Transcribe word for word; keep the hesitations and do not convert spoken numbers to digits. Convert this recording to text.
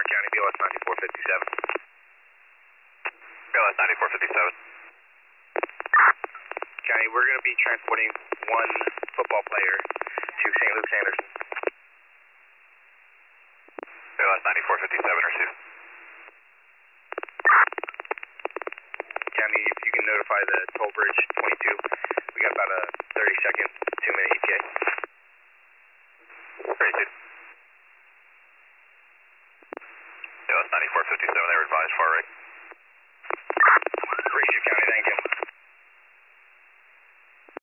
County, B L S ninety-four fifty-seven. B L S ninety-four fifty-seven. County, we're going to be transporting one football player to Saint Luke's Anderson. B L S ninety-four fifty-seven, receive. County, if you can notify the toll bridge twenty-two, we got about a thirty second, two minute E T A. Great, dude. B L S ninety-four fifty-seven, they were advised far right.